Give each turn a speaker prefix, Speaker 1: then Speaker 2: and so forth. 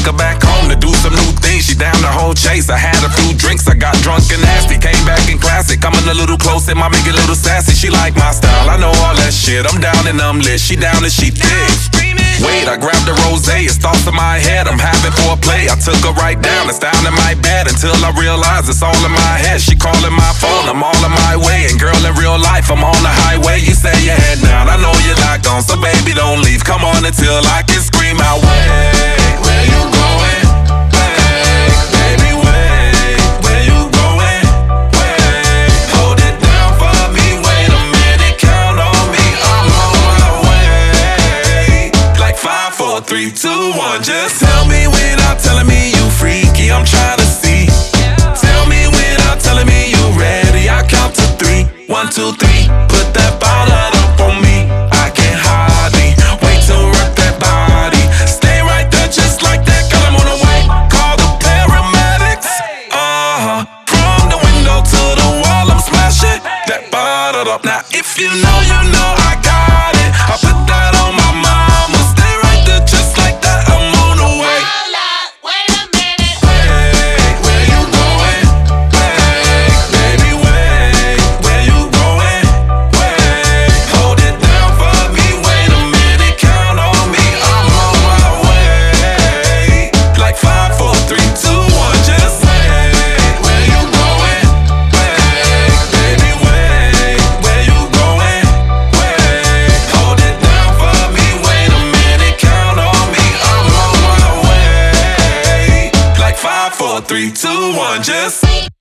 Speaker 1: her back home to do some new things. She down the whole chase. I had a few drinks, I got drunk and nasty. Came back in classic, coming a little close, it might make it a little sassy. She like my style, I know all that shit. I'm down and I'm lit, she down and she thick. Wait, I grabbed the rosé, it's thoughts in my head. I'm having foreplay, I took her right down. It's down in my bed until I realize it's all in my head. She calling my phone, I'm all on my way. And girl, in real life, I'm on the highway. You say your head down, I know you're not gone, so baby, don't leave. Come on until I can scream out, wait, where you going? Wait, baby, wait, where you going? Wait, hold it down for me, wait a minute, count on me, I'm on my way. Like 5, 4, 3, 2, 1, just tell me without telling me you freaky, I'm trying to see. Tell me without telling me you ready, I count to 3, 1, 2, 3, put that bottle up on me, I can't hardly wait to rock that body. Stay right there just like that, girl, I'm on the way. Call the paramedics. From the window to the wall, I'm smashing that bottle up. Now if you know, you know I got it. I put that on my mama. Stay right there just like that, I'm on the way.
Speaker 2: Hold up, wait a minute.
Speaker 1: Wait, where you going? Wait, baby, wait, where you going? Wait, hold it down for me, wait a minute, count on me, I'm on my way. Like 5, 4, 3, 2, 1, just wait, where you going? Wait, baby, wait, where you going? Wait, hold it down for me, wait a minute, count on me, I'm on my way. Like 5, 4, 3, 2, 1, just